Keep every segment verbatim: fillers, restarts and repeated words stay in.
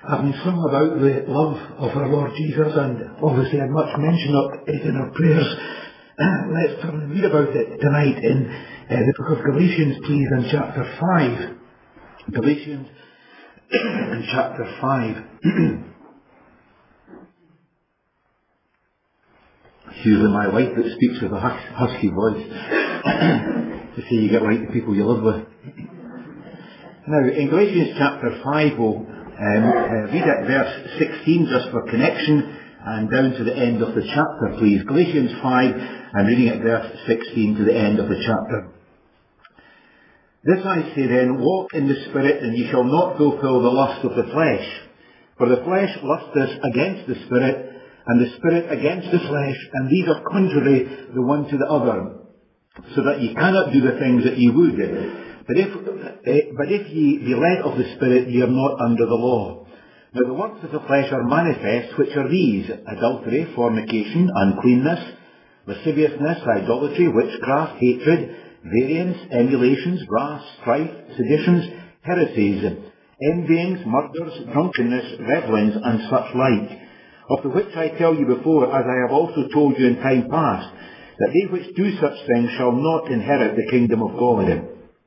Having sung about the love of our Lord Jesus and obviously had much mention of it in our prayers, let's turn and read about it tonight in uh, the book of Galatians, please, in chapter five. Galatians in chapter five. It's usually my wife that speaks with a hus- husky voice to say you get like the people you live with. Now, in Galatians chapter five, we'll um, uh, read at verse sixteen just for connection, and down to the end of the chapter, please. Galatians five, and reading at verse sixteen to the end of the chapter. This I say then, walk in the Spirit, and ye shall not fulfill the lust of the flesh. For the flesh lusteth against the Spirit, and the Spirit against the flesh, and these are contrary the one to the other, so that ye cannot do the things that ye would. But if, uh, but if ye be led of the Spirit, ye are not under the law. Now the works of the flesh are manifest, which are these: adultery, fornication, uncleanness, lasciviousness, idolatry, witchcraft, hatred, variance, emulations, wrath, strife, seditions, heresies, envyings, murders, drunkenness, revellings, and such like. Of the which I tell you before, as I have also told you in time past, that they which do such things shall not inherit the kingdom of God.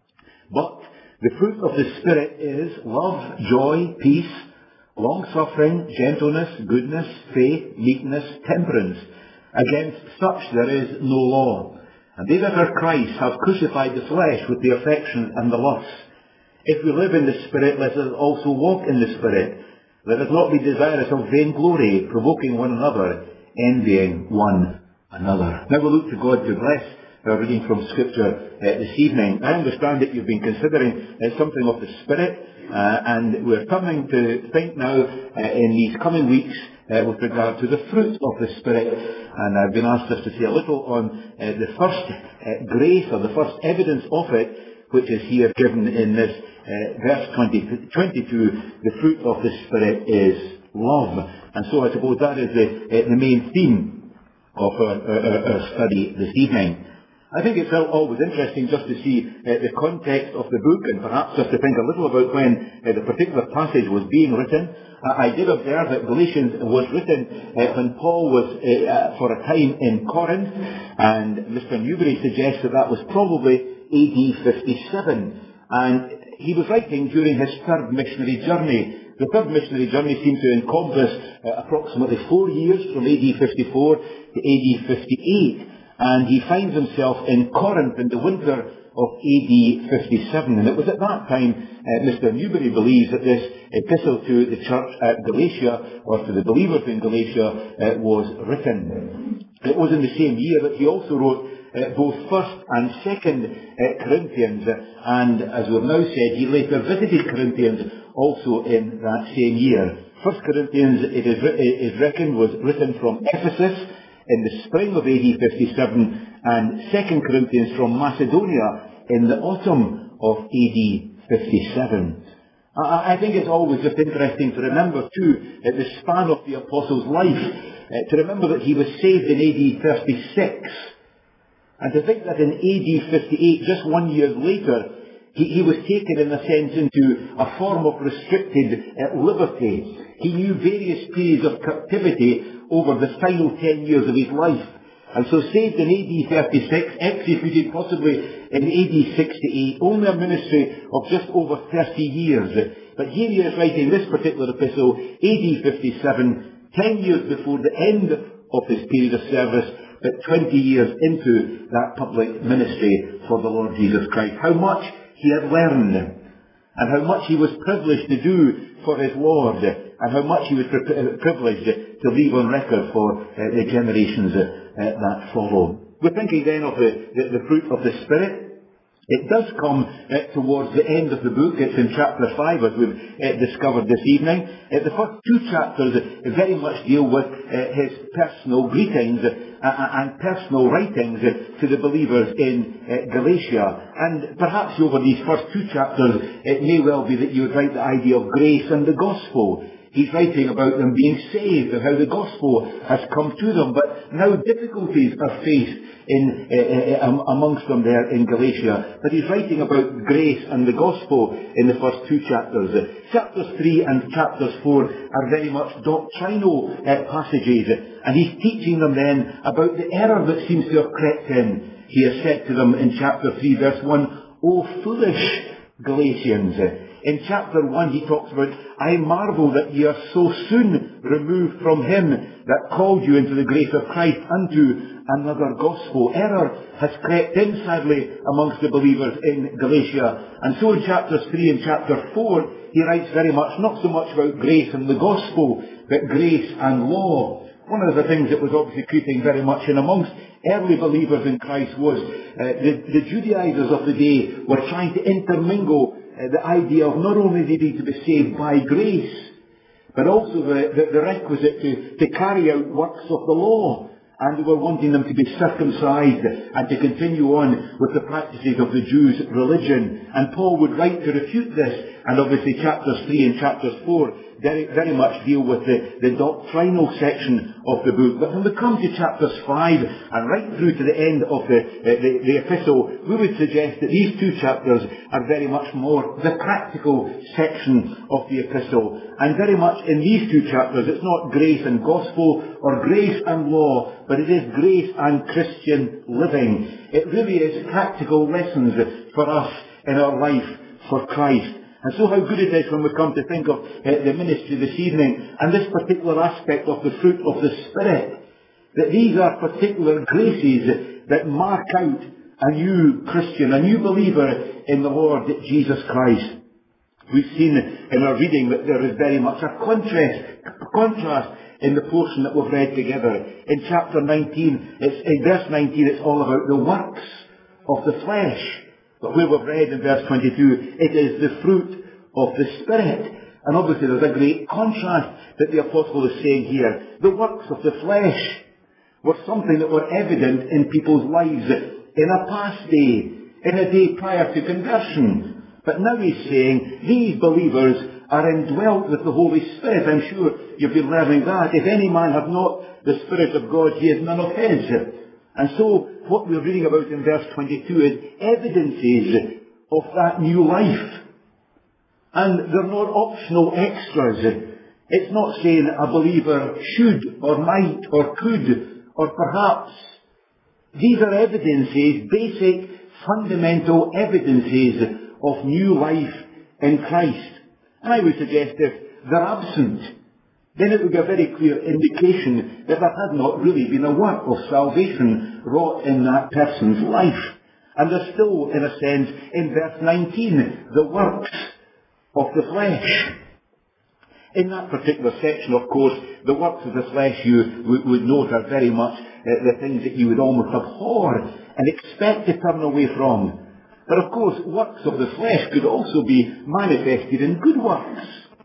But the fruit of the Spirit is love, joy, peace, long-suffering, gentleness, goodness, faith, meekness, temperance. Against such there is no law. And they that are Christ have crucified the flesh with the affections and the lusts. If we live in the Spirit, let us also walk in the Spirit. Let us not be desirous of vainglory, provoking one another, envying one another. Now we look to God to bless our reading from Scripture uh, this evening. I understand that you've been considering uh, something of the Spirit, uh, and we're coming to think now uh, in these coming weeks uh, with regard to the fruit of the Spirit. And I've been asked us to say a little on uh, the first uh, grace, or the first evidence of it, which is here given in this uh, verse twenty, twenty-two. The fruit of the Spirit is love. And so I suppose that is the, uh, the main theme of our, our, our study this evening. I think it's always interesting just to see uh, the context of the book, and perhaps just to think a little about when uh, the particular passage was being written. Uh, I did observe that Galatians was written uh, when Paul was uh, uh, for a time in Corinth, and Mister Newberry suggests that that was probably A D fifty-seven, and he was writing during his third missionary journey. The third missionary journey seemed to encompass uh, approximately four years, from A D fifty-four to A D fifty-eight. And he finds himself in Corinth in the winter of A D fifty-seven. And it was at that time, uh, Mister Newberry believes, that this epistle to the church at Galatia, or to the believers in Galatia, uh, was written. It was in the same year that he also wrote uh, both First and Second uh, Corinthians. And as we've now said, he later visited Corinthians also in that same year. First Corinthians, it is, it is reckoned, was written from Ephesus in the spring of A D fifty-seven, and Second Corinthians from Macedonia in the autumn of A D fifty-seven. I, I think it's always just interesting to remember too, at the span of the Apostle's life, uh, to remember that he was saved in A D thirty-six, and to think that in A D fifty-eight, just one year later, he, he was taken in a sense into a form of restricted uh, liberty. He knew various periods of captivity over the final ten years of his life. And so saved in A D thirty-six, executed possibly in A D sixty-eight, only a ministry of just over thirty years. But here he is writing this particular epistle, A D fifty-seven, ten years before the end of his period of service, but twenty years into that public ministry for the Lord Jesus Christ. How much he had learned, and how much he was privileged to do for his Lord, and how much he was pri- privileged to leave on record for uh, the generations uh, uh, that follow. We're thinking then of the, the, the fruit of the Spirit. It does come uh, towards the end of the book. It's in chapter five, as we've uh, discovered this evening. Uh, the first two chapters uh, very much deal with uh, his personal greetings uh, and personal writings uh, to the believers in uh, Galatia. And perhaps over these first two chapters, it may well be that you would write the idea of grace and the gospel. He's writing about them being saved and how the gospel has come to them, but now difficulties are faced in, uh, uh, amongst them there in Galatia. But he's writing about grace and the gospel in the first two chapters. Uh, chapters three and chapters four are very much doctrinal uh, passages, and he's teaching them then about the error that seems to have crept in. He has said to them in chapter three, verse one, "O foolish Galatians." In chapter one he talks about, "I marvel that ye are so soon removed from him that called you into the grace of Christ unto another gospel." Error has crept in, sadly, amongst the believers in Galatia. And so in chapters three and chapter four, he writes very much, not so much about grace and the gospel, but grace and law. One of the things that was obviously creeping very much in amongst early believers in Christ was uh, the, the Judaizers of the day were trying to intermingle uh, the idea of not only needing to be saved by grace, but also the, the, the requisite to, to carry out works of the law. And they were wanting them to be circumcised and to continue on with the practices of the Jews' religion. And Paul would write to refute this. And obviously chapters three and chapters four very, very much deal with the, the doctrinal section of the book. But when we come to chapters five and right through to the end of the, uh, the, the epistle, we would suggest that these two chapters are very much more the practical section of the epistle. And very much in these two chapters, it's not grace and gospel or grace and law, but it is grace and Christian living. It really is practical lessons for us in our life for Christ. And so how good it is when we come to think of uh, the ministry this evening and this particular aspect of the fruit of the Spirit, that these are particular graces that mark out a new Christian, a new believer in the Lord Jesus Christ. We've seen in our reading that there is very much a contrast, contrast in the portion that we've read together. In chapter nineteen, it's, in verse nineteen, it's all about the works of the flesh. But where we've read in verse twenty-two, it is the fruit of the Spirit. And obviously there's a great contrast that the apostle is saying here. The works of the flesh were something that were evident in people's lives in a past day, in a day prior to conversion. But now he's saying these believers are indwelt with the Holy Spirit. I'm sure you've been learning that. If any man have not the Spirit of God, he is none of his. And so what we're reading about in verse twenty-two is evidences of that new life. And they're not optional extras. It's not saying a believer should or might or could or perhaps. These are evidences, basic, fundamental evidences of new life in Christ. And I would suggest if they're absent, then it would be a very clear indication that there had not really been a work of salvation wrought in that person's life. And there's still, in a sense, in verse nineteen, the works of the flesh. In that particular section, of course, the works of the flesh, you would, would note, are very much uh, the things that you would almost abhor and expect to turn away from. But of course, works of the flesh could also be manifested in good works.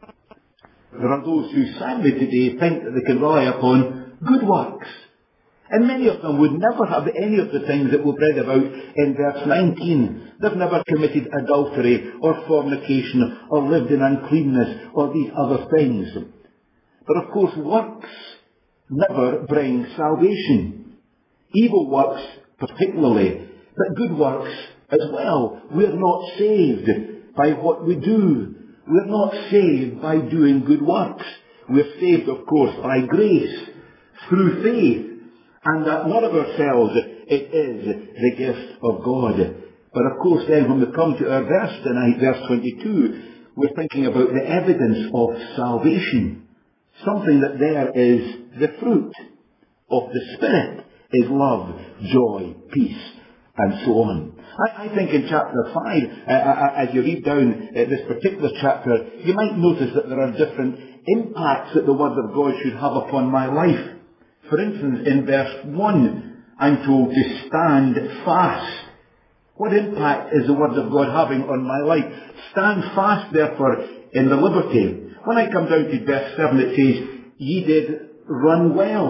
There are those who sadly today think that they can rely upon good works. And many of them would never have any of the things that we've read about in verse nineteen. They've never committed adultery or fornication or lived in uncleanness or these other things. But of course, works never bring salvation. Evil works particularly, but good works as well. We're not saved by what we do. We're not saved by doing good works. We're saved, of course, by grace, through faith, and that not of ourselves, it is the gift of God. But of course then when we come to our verse tonight, verse twenty-two, we're thinking about the evidence of salvation. Something that there is the fruit of the Spirit is love, joy, peace, and so on. I, I think in chapter five, uh, as you read down uh, this particular chapter, you might notice that there are different impacts that the Word of God should have upon my life. For instance, in verse one, I'm told to stand fast. What impact is the Word of God having on my life? Stand fast, therefore, in the liberty. When I come down to verse seven, it says, ye did run well.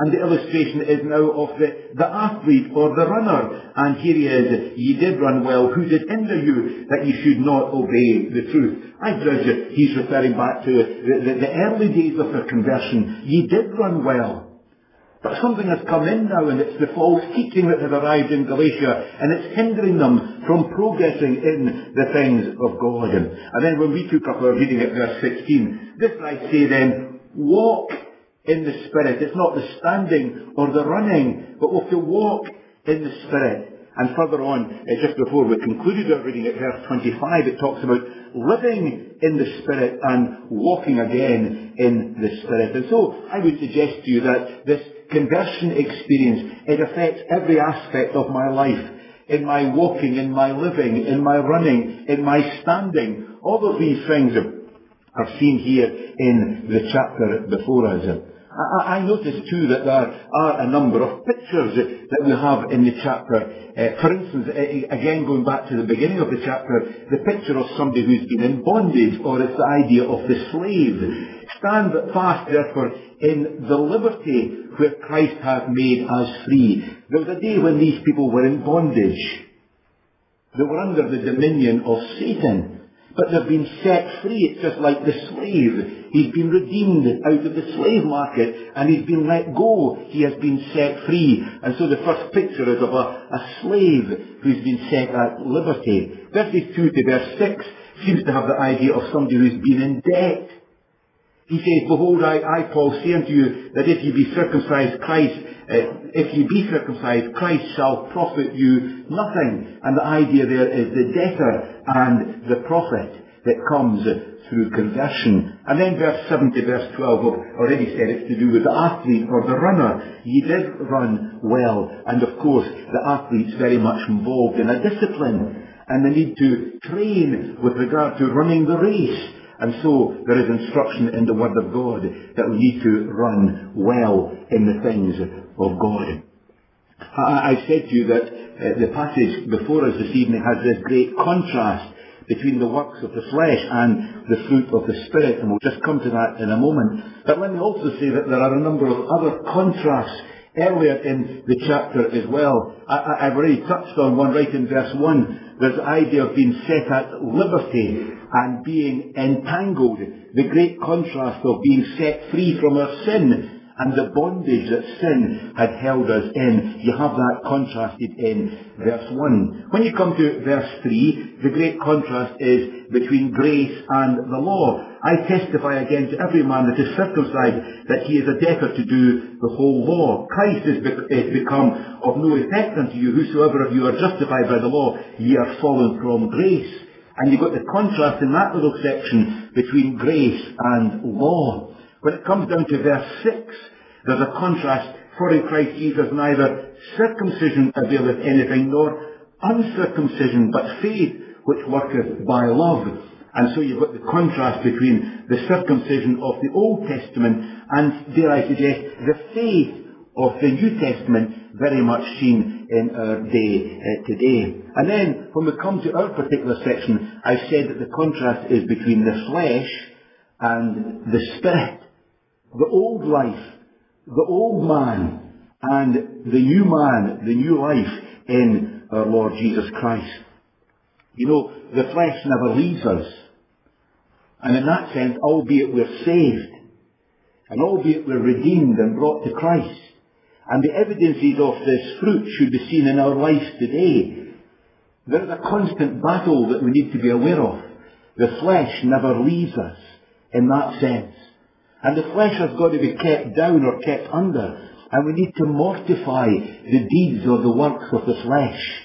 And the illustration is now of the, the athlete or the runner. And here he is, ye did run well, who did hinder you that you should not obey the truth? I judge he's referring back to the, the, the early days of their conversion. Ye did run well. But something has come in now, and it's the false teaching that has arrived in Galatia, and it's hindering them from progressing in the things of God. And, and then when we took up our reading at verse sixteen, this I say then, walk in the Spirit. It's not the standing or the running, but we have to walk in the Spirit. And further on, uh, just before we concluded our reading at verse twenty-five, it talks about living in the Spirit and walking again in the Spirit. And so I would suggest to you that this conversion experience, it affects every aspect of my life. In my walking, in my living, in my running, in my standing. All of these things are seen here in the chapter before us. I, I notice too that there are a number of pictures that we have in the chapter. Uh, for instance, again going back to the beginning of the chapter, the picture of somebody who's been in bondage, or it's the idea of the slave. Stand fast, therefore, in the liberty where Christ hath made us free. There was a day when these people were in bondage. They were under the dominion of Satan. But they've been set free. It's just like the slave. He's been redeemed out of the slave market, and he's been let go. He has been set free. And so the first picture is of a, a slave who's been set at liberty. Verses two to verse six seems to have the idea of somebody who's been in debt. He says, behold, I, I, Paul, say unto you, that if ye be circumcised, Christ, uh, if ye be circumcised, Christ shall profit you nothing. And the idea there is the debtor and the profit that comes through conversion. And then verse seven to verse twelve, I've already said it's to do with the athlete or the runner. Ye did run well. And of course, the athlete's very much involved in a discipline. And they need to train with regard to running the race. And so there is instruction in the Word of God that we need to run well in the things of God. I, I've said to you that uh, the passage before us this evening has this great contrast between the works of the flesh and the fruit of the Spirit, and we'll just come to that in a moment. But let me also say that there are a number of other contrasts earlier in the chapter as well. I, I, I've already touched on one right in verse one. There's the idea of being set at liberty and being entangled. The great contrast of being set free from our sin and the bondage that sin had held us in. You have that contrasted in verse one. When you come to verse three, the great contrast is between grace and the law. I testify again to every man that is circumcised that he is a debtor to do the whole law. Christ is, be- is become of no effect unto you. Whosoever of you are justified by the law, ye are fallen from grace. And you've got the contrast in that little section between grace and law. When it comes down to verse six, there's a contrast. For in Christ Jesus neither circumcision availeth anything, nor uncircumcision, but faith which worketh by love. And so you've got the contrast between the circumcision of the Old Testament and, dare I suggest, the faith of the New Testament, very much seen in our day uh, today. And then, when we come to our particular section, I've said that the contrast is between the flesh and the Spirit. The old life, the old man, and the new man, the new life in our Lord Jesus Christ. You know, the flesh never leaves us. And in that sense, albeit we're saved, and albeit we're redeemed and brought to Christ, and the evidences of this fruit should be seen in our lives today, there is a constant battle that we need to be aware of. The flesh never leaves us in that sense. And the flesh has got to be kept down or kept under. And we need to mortify the deeds or the works of the flesh.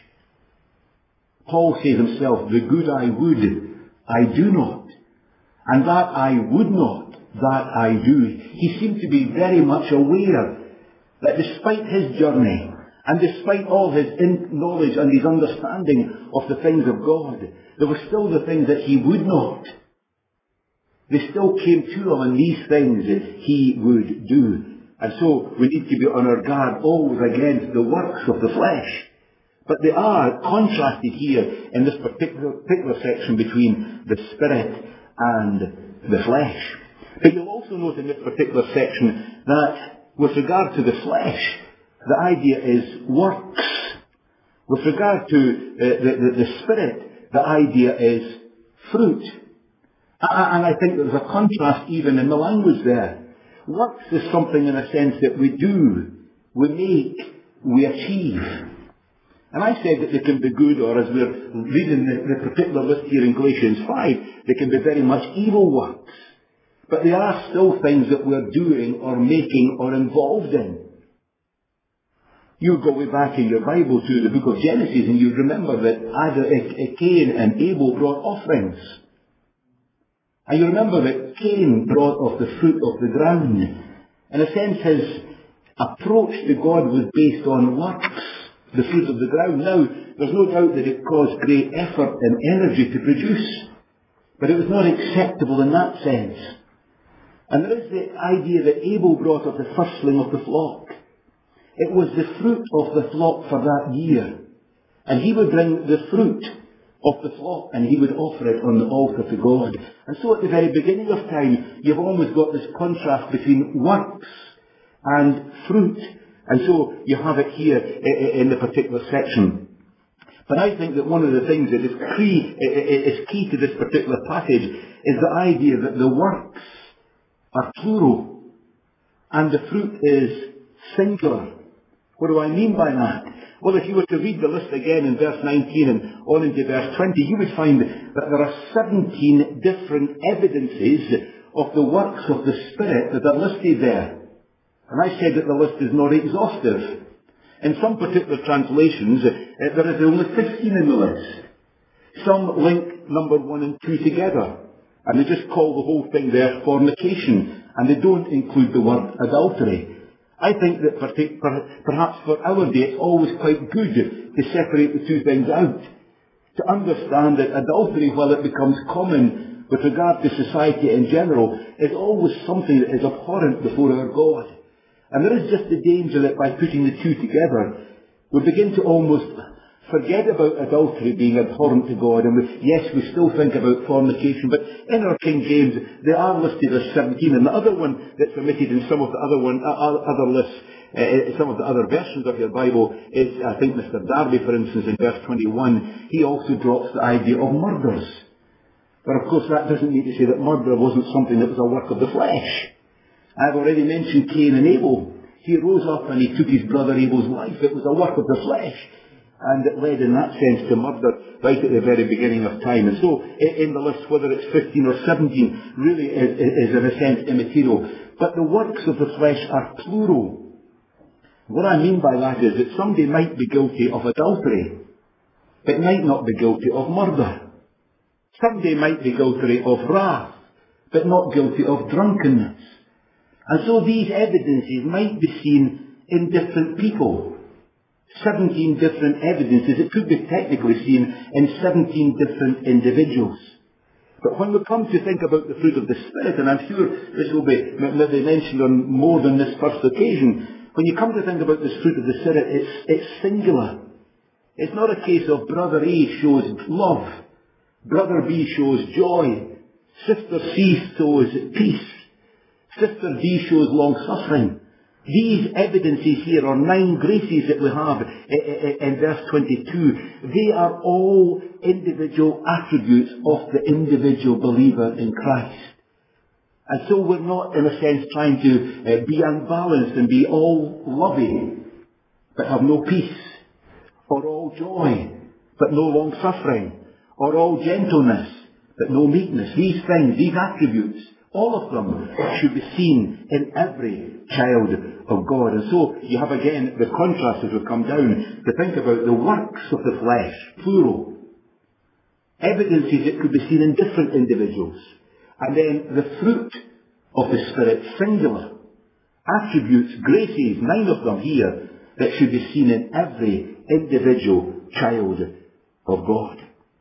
Paul says himself, the good I would, I do not. And that I would not, that I do. He seemed to be very much aware that despite his journey, and despite all his knowledge and his understanding of the things of God, there were still the things that he would not. They still came to him, and these things he would do. And so we need to be on our guard always against the works of the flesh. But they are contrasted here in this particular, particular section between the Spirit and the flesh. But you'll also note in this particular section that With regard to the flesh, the idea is works. With regard to uh, the, the, the Spirit, the idea is fruit. And I think there's a contrast even in the language there. Works is something in a sense that we do, we make, we achieve. And I said that they can be good, or as we're reading the, the particular list here in Galatians five, they can be very much evil works. But they are still things that we're doing or making or involved in. You go way back in your Bible to the book of Genesis and you remember that Adam, Cain and Abel brought offerings. And you remember that Cain brought of the fruit of the ground. In a sense, his approach to God was based on works, the fruit of the ground. Now, there's no doubt that it caused great effort and energy to produce. But it was not acceptable in that sense. And there is the idea that Abel brought of the firstling of the flock. It was the fruit of the flock for that year. And he would bring the fruit of the flock and he would offer it on the altar to God. And so at the very beginning of time, you've always got this contrast between works and fruit. And so you have it here in the particular section. But I think that one of the things that is key, is key to this particular passage is the idea that the works are plural and the fruit is singular. What do I mean by that? Well, if you were to read the list again in verse nineteen and on into verse twenty, you would find that there are seventeen different evidences of the works of the Spirit that are listed there. And I said that the list is not exhaustive. In some particular translations, uh, there is only fifteen in the list. Some link number one and two together, and they just call the whole thing there fornication, and they don't include the word adultery. I think that perhaps for our day it's always quite good to separate the two things out. To understand that adultery, while it becomes common with regard to society in general, is always something that is abhorrent before our God. And there is just the danger that by putting the two together, we begin to almost forget about adultery being abhorrent to God. And we, yes, we still think about fornication, but in our King James, they are listed as seventeen. And the other one that's omitted in some of the other one, uh, other lists, uh, some of the other versions of your Bible is, I think, Mister Darby, for instance, in verse twenty-one, he also drops the idea of murders. But of course, that doesn't mean to say that murder wasn't something that was a work of the flesh. I've already mentioned Cain and Abel. He rose up and he took his brother Abel's wife. It was a work of the flesh. And it led in that sense to murder right at the very beginning of time. And so in the list, whether it's fifteen or seventeen, really is, is in a sense immaterial. But the works of the flesh are plural. What I mean by that is that somebody might be guilty of adultery, but might not be guilty of murder. Somebody might be guilty of wrath, but not guilty of drunkenness. And so these evidences might be seen in different people. seventeen different evidences. It could be technically seen in seventeen different individuals. But when we come to think about the fruit of the Spirit, and I'm sure this will be maybe mentioned on more than this first occasion, when you come to think about this fruit of the Spirit, it's, it's singular. It's not a case of brother A shows love, brother B shows joy, sister C shows peace, sister D shows long-suffering. These evidences here, or nine graces that we have in verse twenty-two, they are all individual attributes of the individual believer in Christ. And so we're not, in a sense, trying to be unbalanced and be all loving, but have no peace, or all joy, but no long-suffering, or all gentleness, but no meekness. These things, these attributes, all of them should be seen in every child of God. And so you have again the contrast as we come down to think about the works of the flesh, plural. Evidences that could be seen in different individuals. And then the fruit of the Spirit, singular. Attributes, graces, nine of them here, that should be seen in every individual child of God.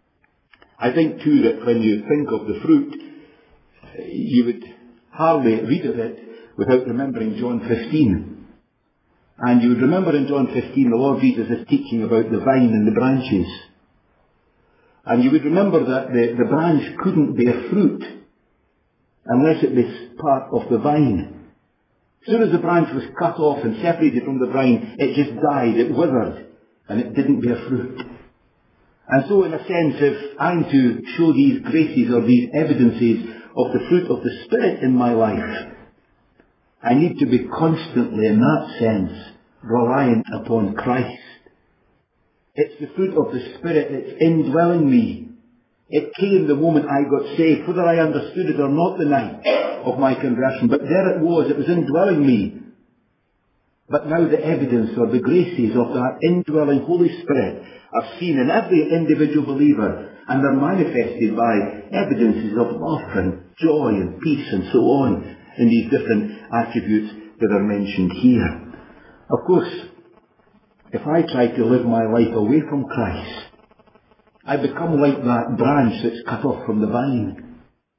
I think too that when you think of the fruit, you would hardly read of it without remembering John fifteen. And you would remember in John fifteen the Lord Jesus is teaching about the vine and the branches. And you would remember that the, the branch couldn't bear fruit unless it was part of the vine. As soon as the branch was cut off and separated from the vine, it just died, it withered, and it didn't bear fruit. And so in a sense, if I'm to show these graces or these evidences of the fruit of the Spirit in my life, I need to be constantly, in that sense, reliant upon Christ. It's the fruit of the Spirit that's indwelling me. It came the moment I got saved, whether I understood it or not the night of my conversion. But there it was, it was indwelling me. But now the evidence or the graces of that indwelling Holy Spirit are seen in every individual believer, and they're manifested by evidences of love and joy and peace and so on in these different attributes that are mentioned here. Of course, if I try to live my life away from Christ, I become like that branch that's cut off from the vine.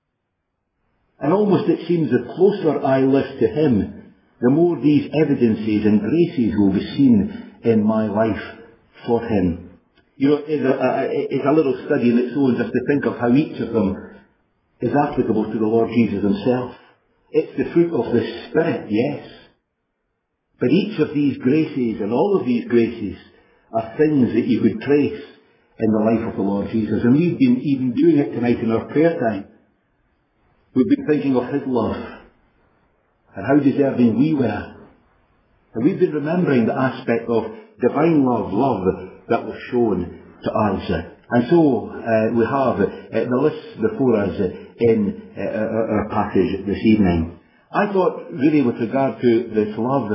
And almost it seems the closer I live to Him, the more these evidences and graces will be seen in my life for Him. You know, it's a, it's a little study in its own just to think of how each of them is applicable to the Lord Jesus Himself. It's the fruit of the Spirit, yes. But each of these graces and all of these graces are things that you could trace in the life of the Lord Jesus. And we've been even doing it tonight in our prayer time. We've been thinking of His love and how deserving we were. And we've been remembering the aspect of divine love, love that was shown to us. And so uh, we have uh, the list before us in uh, our, our passage this evening. I thought really with regard to this love,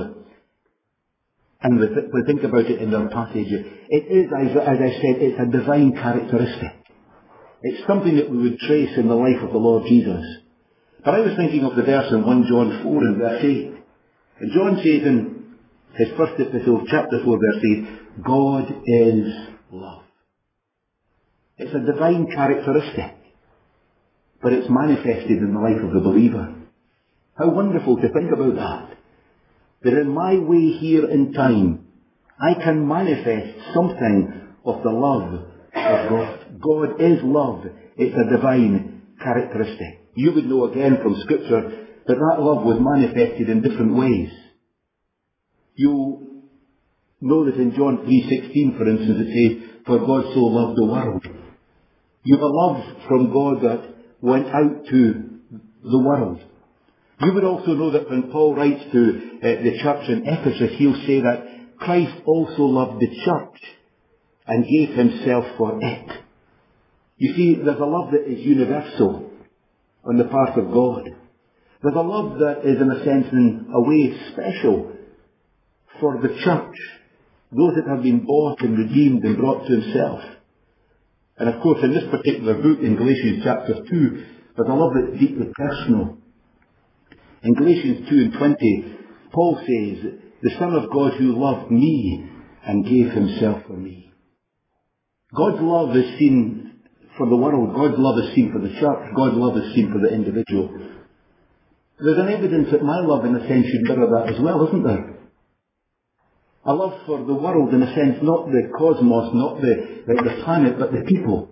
and we, th- we think about it in our passage, it is, as, as I said, it's a divine characteristic. It's something that we would trace in the life of the Lord Jesus. But I was thinking of the verse in First John four and verse eight. And John says in his first epistle, chapter four, verse eight, God is love. It's a divine characteristic, but it's manifested in the life of the believer. How wonderful to think about that. That in my way here in time, I can manifest something of the love of God. God is love. It's a divine characteristic. You would know again from Scripture that that love was manifested in different ways. You know that in John three sixteen, for instance, it says, for God so loved the world. You have a love from God that went out to the world. You would also know that when Paul writes to uh, the church in Ephesus, he'll say that Christ also loved the church and gave Himself for it. You see, there's a love that is universal on the part of God. There's a love that is, in a sense, in a way, special for the church, those that have been bought and redeemed and brought to Himself. And of course, in this particular book, in Galatians chapter two, there's a love that's deeply personal. In Galatians two and twenty, Paul says, the Son of God who loved me and gave Himself for me. God's love is seen for the world. God's love is seen for the church. God's love is seen for the individual. There's an evidence that my love, in a sense, should mirror that as well, isn't there? A love for the world, in a sense, not the cosmos, not the, the, the planet, but the people.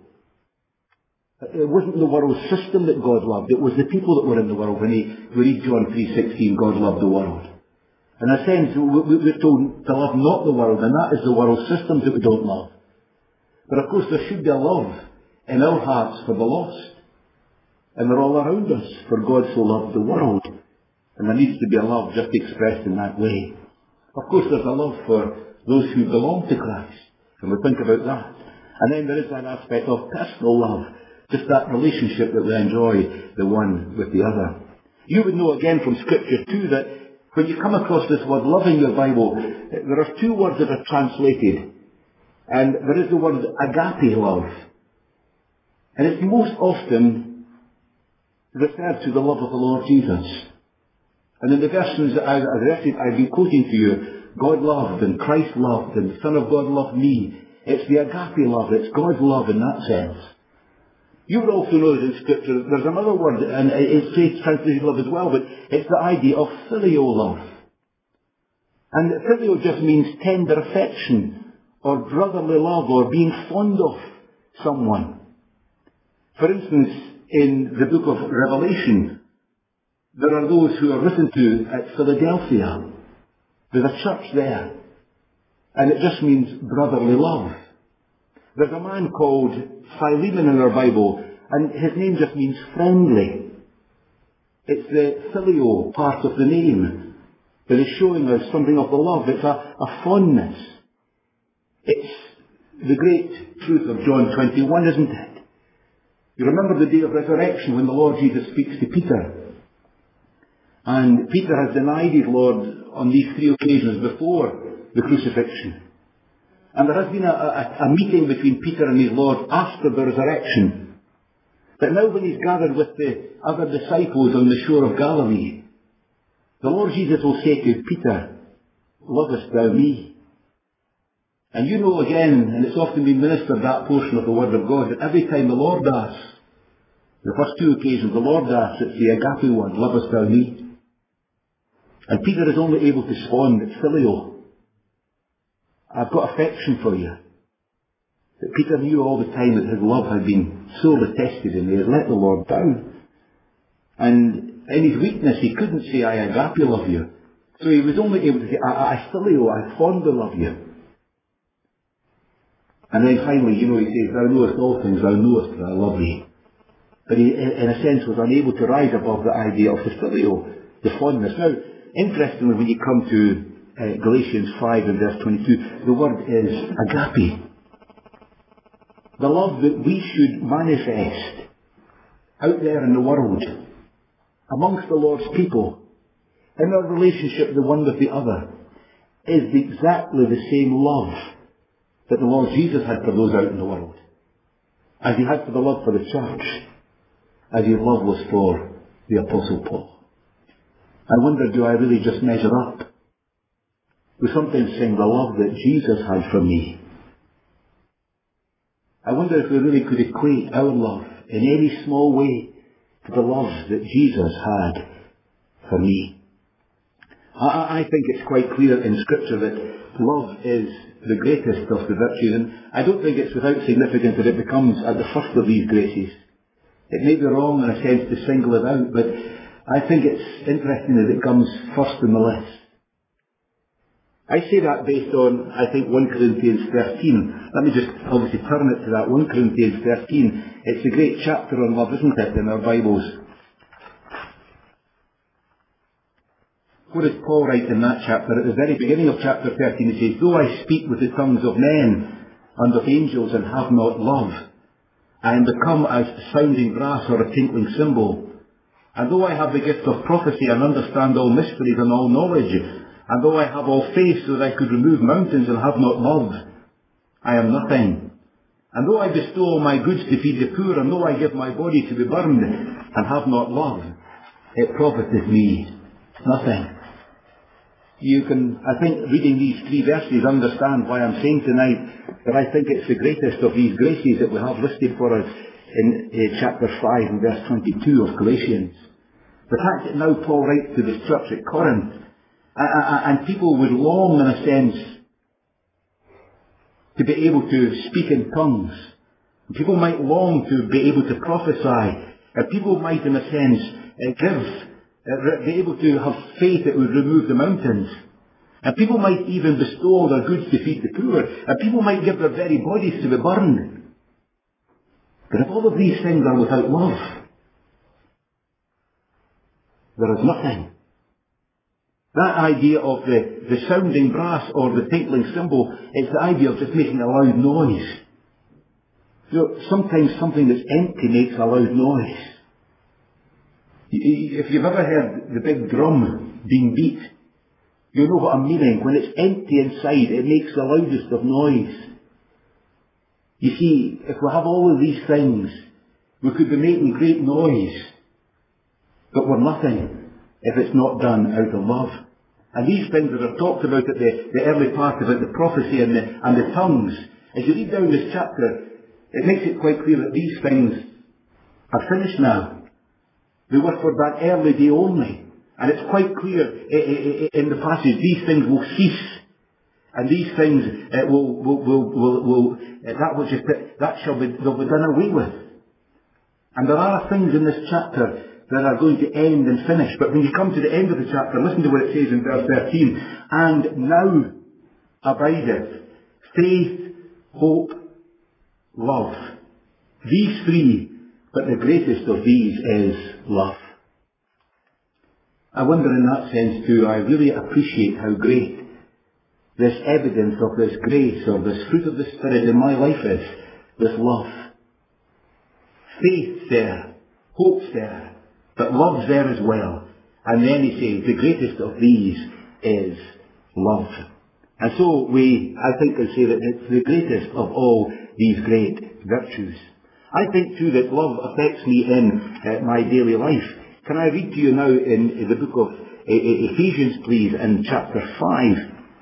It wasn't the world system that God loved. It was the people that were in the world. When he, we read John three sixteen, God loved the world. In a sense, we, we're told to love not the world, and that is the world systems that we don't love. But of course, there should be a love in our hearts for the lost. And they're all around us, for God so loved the world. And there needs to be a love just expressed in that way. Of course, there's a love for those who belong to Christ. And we think about that. And then there is that aspect of personal love. Just that relationship that we enjoy, the one with the other. You would know again from Scripture too that when you come across this word love in your Bible, there are two words that are translated. And there is the word agape love. And it's most often referred to the love of the Lord Jesus. And in the verses that I've, I've been quoting to you, God loved and Christ loved and the Son of God loved me. It's the agape love. It's God's love in that sense. You would also know that in Scripture there's another word, and it's translated love as well, but it's the idea of filial love. And filial just means tender affection, or brotherly love, or being fond of someone. For instance, in the book of Revelation, There are those who are written to at Philadelphia. There's a church there. And it just means brotherly love. There's a man called Philemon in our Bible, and his name just means friendly. It's the phileo part of the name that is showing us something of the love. It's a, a fondness. It's the great truth of John twenty-one, isn't it? You remember the day of resurrection when the Lord Jesus speaks to Peter. And Peter has denied his Lord on these three occasions before the crucifixion. And there has been a, a, a meeting between Peter and his Lord after the resurrection. But now when he's gathered with the other disciples on the shore of Galilee, the Lord Jesus will say to Peter, "Lovest thou me?" And you know again, and it's often been ministered, that portion of the Word of God, that every time the Lord asks, the first two occasions the Lord asks, it's the agape word, "Lovest thou me?" And Peter is only able to respond, it's phileo. I've got affection for you. But Peter knew all the time that his love had been sorely tested and he had let the Lord down. And in his weakness he couldn't say, "I agape love you." So he was only able to say, I, I phileo, I fondly love you. And then finally, you know, he says, "Thou knowest all things, thou knowest that I love thee." But he, in a sense, was unable to rise above the idea of the phileo, the fondness. Now, interestingly, when you come to uh, Galatians five and verse twenty-two, the word is agape. The love that we should manifest out there in the world, amongst the Lord's people, in our relationship the one with the other, is exactly the same love that the Lord Jesus had for those out in the world, as he had for the love for the church, as his love was for the Apostle Paul. I wonder, do I really just measure up? We sometimes sing the love that Jesus had for me. I wonder if we really could equate our love in any small way to the love that Jesus had for me. I, I think it's quite clear in Scripture that love is the greatest of the virtues, and I don't think it's without significance that it becomes at the first of these graces. It may be wrong in a sense to single it out, but I think it's interesting that it comes first in the list. I say that based on, I think, First Corinthians thirteen. Let me just obviously turn it to that. First Corinthians thirteen. It's a great chapter on love, isn't it, in our Bibles? What does Paul write in that chapter? At the very beginning of chapter thirteen, he says, "Though I speak with the tongues of men and of angels and have not love, I am become as sounding brass or a tinkling cymbal. And though I have the gift of prophecy and understand all mysteries and all knowledge, and though I have all faith so that I could remove mountains and have not love, I am nothing. And though I bestow all my goods to feed the poor, and though I give my body to be burned and have not love, it profiteth me nothing." You can, I think, reading these three verses, understand why I'm saying tonight that I think it's the greatest of these graces that we have listed for us in uh, chapter five and verse twenty-two of Galatians. The fact that now Paul writes to this church at Corinth, and people would long, in a sense, to be able to speak in tongues. People might long to be able to prophesy. And people might, in a sense, uh, give Uh, be able to have faith that would remove the mountains. And people might even bestow all their goods to feed the poor. And people might give their very bodies to be burned. But if all of these things are without love, there is nothing. That idea of the, the sounding brass or the tinkling cymbal, it's the idea of just making a loud noise. You know, sometimes something that's empty makes a loud noise. If you've ever heard the big drum being beat, you know what I'm meaning. When it's empty inside, it makes the loudest of noise. You see, if we have all of these things, we could be making great noise, but we're nothing if it's not done out of love. And these things that are talked about at the, the early part of it, the prophecy and the, and the tongues, as you read down this chapter, it makes it quite clear that these things are finished now. They were for that early day only. And it's quite clear in the passage, these things will cease. And these things uh, will, will, will, will, will uh, that will just, that shall be, they'll be done away with. And there are things in this chapter that are going to end and finish. But when you come to the end of the chapter, listen to what it says in verse thirteen. And now abideth faith, hope, love. These three, but the greatest of these is love. I wonder in that sense too, I really appreciate how great this evidence of this grace or this fruit of the Spirit in my life is, this love. Faith's there, hope's there, but love's there as well. And then he says, the greatest of these is love. And so we, I think, can say that it's the greatest of all these great virtues. I think too that love affects me in uh, my daily life. Can I read to you now in, in the book of uh, Ephesians, please, in chapter five.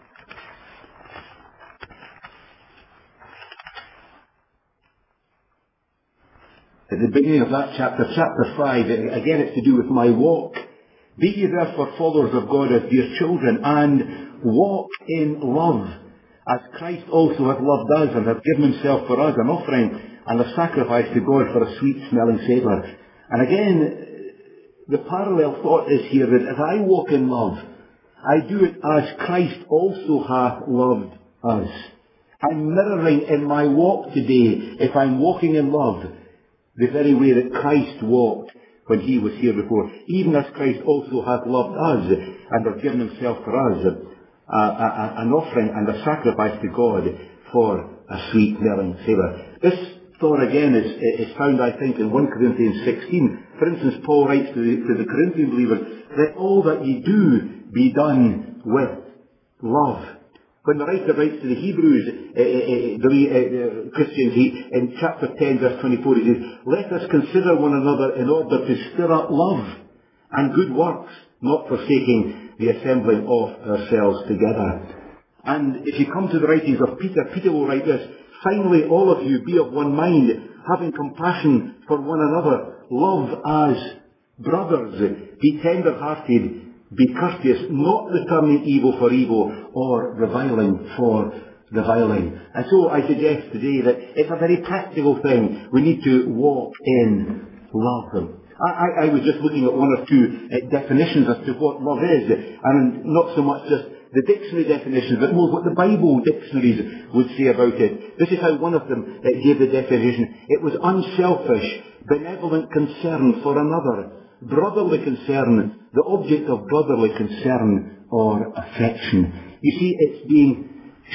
At the beginning of that chapter, chapter five, again it's to do with my walk. Be ye therefore followers of God as dear children, and walk in love, as Christ also hath loved us, and hath given himself for us an offering and a sacrifice to God for a sweet-smelling savour. And again, the parallel thought is here that as I walk in love, I do it as Christ also hath loved us. I'm mirroring in my walk today, if I'm walking in love, the very way that Christ walked when he was here before. Even as Christ also hath loved us and hath given himself for us, uh, a, an offering and a sacrifice to God for a sweet-smelling savour. This thought again is, is found, I think, in First Corinthians sixteen. For instance, Paul writes to the, to the Corinthian believers, let all that ye do be done with love. When the writer writes to the Hebrews, uh, uh, the uh, Christians, he, in chapter ten, verse twenty-four, he says, let us consider one another in order to stir up love and good works, not forsaking the assembling of ourselves together. And if you come to the writings of Peter, Peter will write this, finally, all of you be of one mind, having compassion for one another, love as brothers, be tender-hearted, be courteous, not returning evil for evil or reviling for reviling. And so I suggest today that it's a very practical thing. We need to walk in love. I, I, I was just looking at one or two uh, definitions as to what love is, and not so much just the dictionary definitions, but more what the Bible dictionaries would say about it. This is how one of them uh, gave the definition. It was unselfish, benevolent concern for another, brotherly concern, the object of brotherly concern or affection. You see, it's being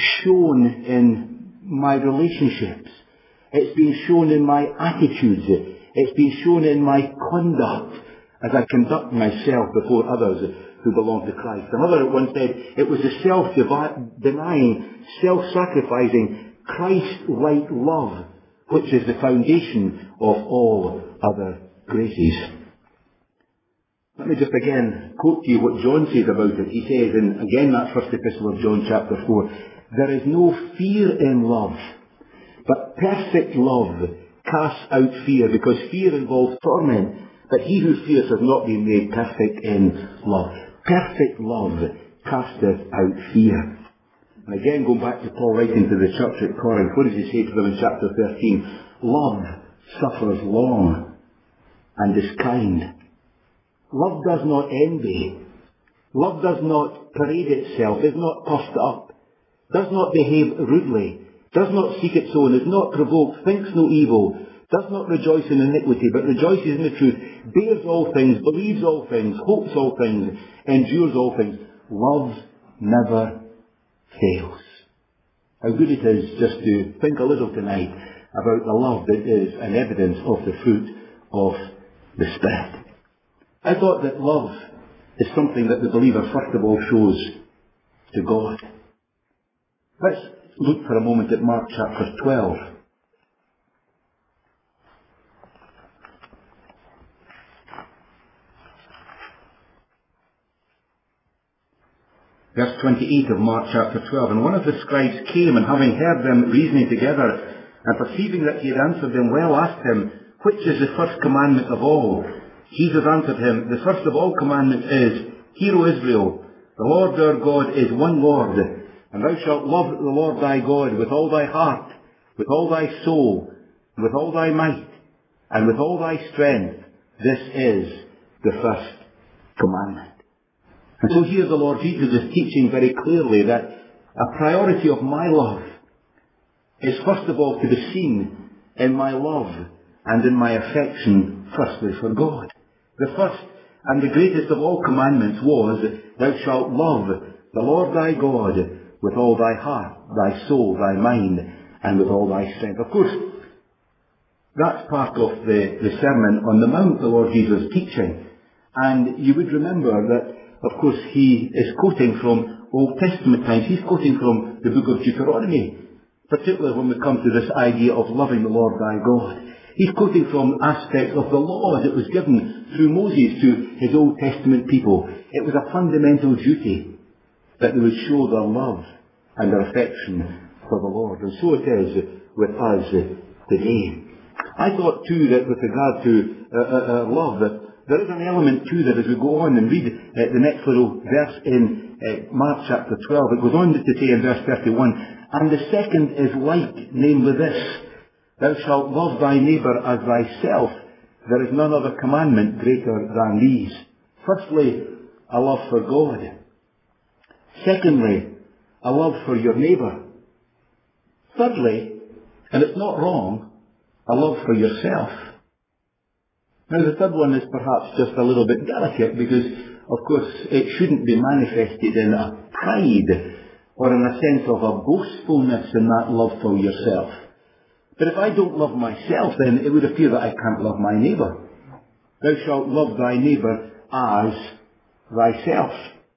shown in my relationships. It's being shown in my attitudes. It's being shown in my conduct as I conduct myself before others who belong to Christ. Another one said it was a self-denying, self-sacrificing, Christ-like love, which is the foundation of all other graces. Let me just again quote to you what John says about it. He says in, again, that first epistle of John chapter four, there is no fear in love, but perfect love casts out fear, because fear involves torment. But he who fears has not been made perfect in love. Perfect love casteth out fear. And again, going back to Paul writing to the church at Corinth, what does he say to them in chapter thirteen? Love suffers long and is kind. Love does not envy. Love does not parade itself, is not puffed up, does not behave rudely, does not seek its own, is not provoked, thinks no evil, does not rejoice in iniquity, but rejoices in the truth, bears all things, believes all things, hopes all things, endures all things. Love never fails. How good it is just to think a little tonight about the love that is an evidence of the fruit of the Spirit. I thought that love is something that the believer first of all shows to God. Let's look for a moment at Mark chapter twelve. Verse twenty-eight of Mark chapter twelve. And one of the scribes came, and having heard them reasoning together, and perceiving that he had answered them well, asked him, which is the first commandment of all? Jesus answered him, the first of all commandments is, Hear, O Israel, the Lord our God is one Lord, and thou shalt love the Lord thy God with all thy heart, with all thy soul, with all thy might, and with all thy strength. This is the first commandment. And so here the Lord Jesus is teaching very clearly that a priority of my love is first of all to be seen in my love and in my affection, firstly, for God. The first and the greatest of all commandments was, thou shalt love the Lord thy God with all thy heart, thy soul, thy mind, and with all thy strength. Of course, that's part of the, the Sermon on the Mount the Lord Jesus is teaching. And you would remember that, of course, he is quoting from Old Testament times. He's quoting from the book of Deuteronomy, particularly when we come to this idea of loving the Lord thy God. He's quoting from aspects of the law that was given through Moses to his Old Testament people. It was a fundamental duty that they would show their love and their affection for the Lord. And so it is with us today. I thought too that with regard to uh, uh, uh, love, that there is an element too that as we go on and read uh, the next little verse in uh, Mark chapter twelve, it goes on to say in verse thirty-one, and the second is like, namely this, thou shalt love thy neighbour as thyself. There is none other commandment greater than these. Firstly, a love for God. Secondly, a love for your neighbour. Thirdly, and it's not wrong, a love for yourself. Now the third one is perhaps just a little bit delicate because, of course, it shouldn't be manifested in a pride or in a sense of a boastfulness in that love for yourself. But if I don't love myself, then it would appear that I can't love my neighbour. Thou shalt love thy neighbour as thyself.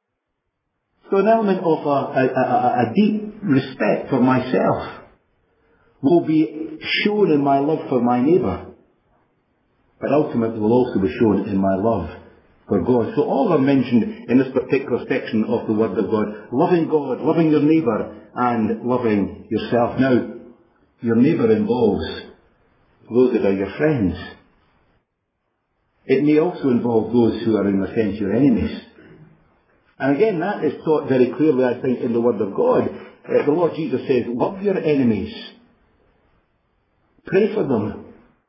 So an element of a, a, a, a deep respect for myself will be shown in my love for my neighbour, but ultimately will also be shown in my love for God. So all are mentioned in this particular section of the Word of God. Loving God, loving your neighbour, and loving yourself. Now, your neighbour involves those that are your friends. It may also involve those who are in a sense your enemies. And again, that is taught very clearly, I think, in the Word of God. Uh, the Lord Jesus says, love your enemies. Pray for them.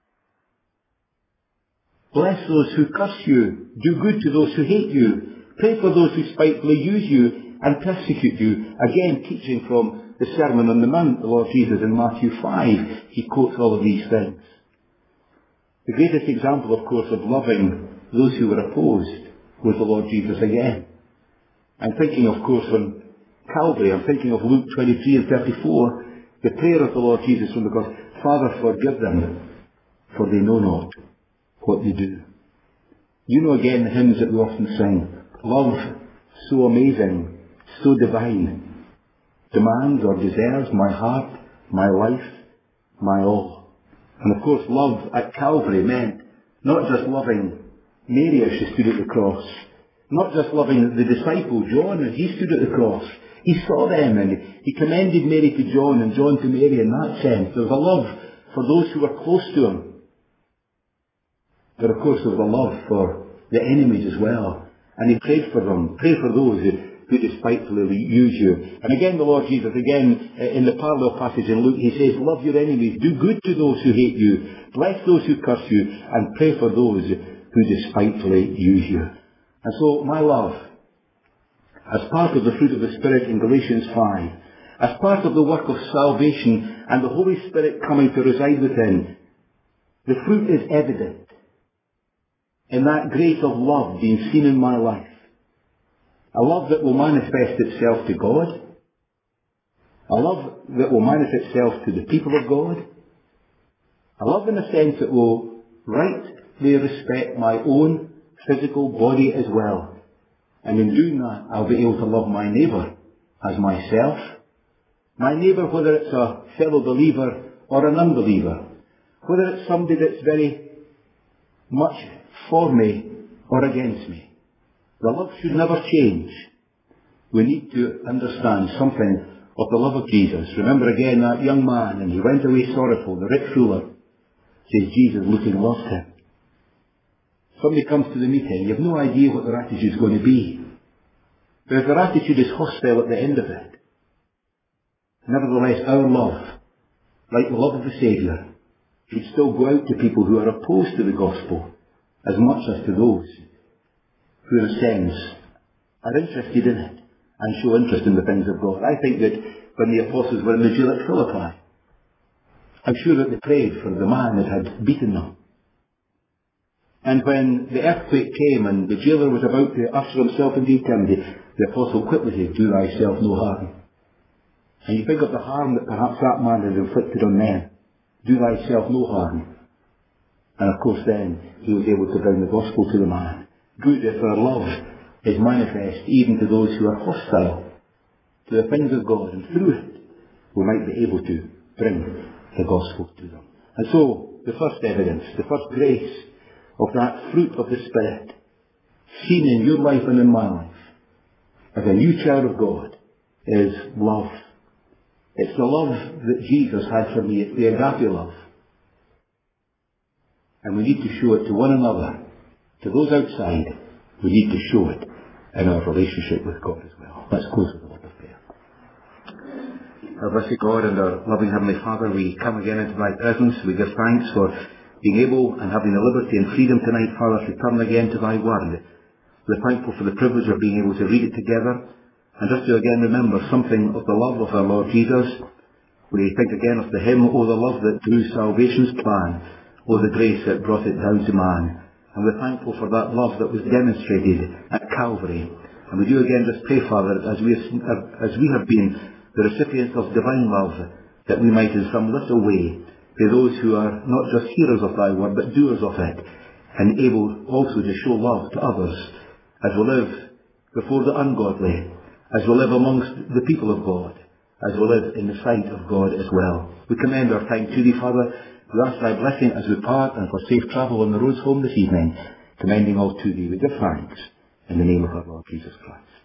Bless those who curse you. Do good to those who hate you. Pray for those who spitefully use you and persecute you. Again, teaching from the Sermon on the Mount, the Lord Jesus in Matthew five, he quotes all of these things. The greatest example, of course, of loving those who were opposed was the Lord Jesus again. I'm thinking, of course, on Calvary. I'm thinking of Luke twenty-three and thirty-four, the prayer of the Lord Jesus from the cross. Father, forgive them, for they know not what they do. You know again the hymns that we often sing. Love so amazing, so divine, demands or deserves my heart, my life, my all. And of course love at Calvary meant not just loving Mary as she stood at the cross, not just loving the disciple John as he stood at the cross. He saw them and he commended Mary to John and John to Mary in that sense. There was a love for those who were close to him. But of course there was a love for the enemies as well. And he prayed for them. Pray for those who, who despitefully use you. And again the Lord Jesus, again in the parallel passage in Luke, he says, love your enemies. Do good to those who hate you. Bless those who curse you. And pray for those who despitefully use you. And so my love, as part of the fruit of the Spirit in Galatians five, as part of the work of salvation and the Holy Spirit coming to reside within, the fruit is evident in that grace of love being seen in my life. A love that will manifest itself to God. A love that will manifest itself to the people of God. A love in a sense that will rightly respect my own physical body as well. And in doing that, I'll be able to love my neighbour as myself. My neighbour, whether it's a fellow believer or an unbeliever. Whether it's somebody that's very much for me or against me. The love should never change. We need to understand something of the love of Jesus. Remember again that young man, and he went away sorrowful, the rich ruler. Says Jesus, looking, loved him. Somebody comes to the meeting, you have no idea what their attitude is going to be. But if their attitude is hostile at the end of it, nevertheless our love, like the love of the Saviour, should still go out to people who are opposed to the gospel, as much as to those who in a sense are interested in it and show interest in the things of God. I think that when the apostles were in the jail at Philippi, I'm sure that they prayed for the man that had beaten them. And when the earthquake came and the jailer was about to usher himself into eternity, the apostle quickly said, "Do thyself no harm." And you think of the harm that perhaps that man had inflicted on them. Do thyself no harm. And of course then he was able to bring the gospel to the man. Good if our love is manifest even to those who are hostile to the things of God, and through it we might be able to bring the gospel to them. And so the first evidence, the first grace of that fruit of the Spirit seen in your life and in my life as a new child of God is love. It's the love that Jesus had for me. It's the agape love. And we need to show it to one another. To those outside, we need to show it in our relationship with God as well. Let's close with a word of prayer. Our blessed God and our loving Heavenly Father, we come again into thy presence. We give thanks for being able and having the liberty and freedom tonight, Father, to turn again to thy word. We're thankful for the privilege of being able to read it together and just to again remember something of the love of our Lord Jesus. We think again of the hymn, "O the love that drew salvation's plan, O the grace that brought it down to man." And we're thankful for that love that was demonstrated at Calvary. And we do again just pray, Father, as we, as we have been the recipients of divine love, that we might in some little way be those who are not just hearers of thy word, but doers of it, and able also to show love to others as we live before the ungodly, as we live amongst the people of God, as we live in the sight of God as well. We commend our time to thee, Father. We ask thy blessing as we part and for safe travel on the roads home this evening, commending all to thee. We give thanks in the name of our Lord Jesus Christ.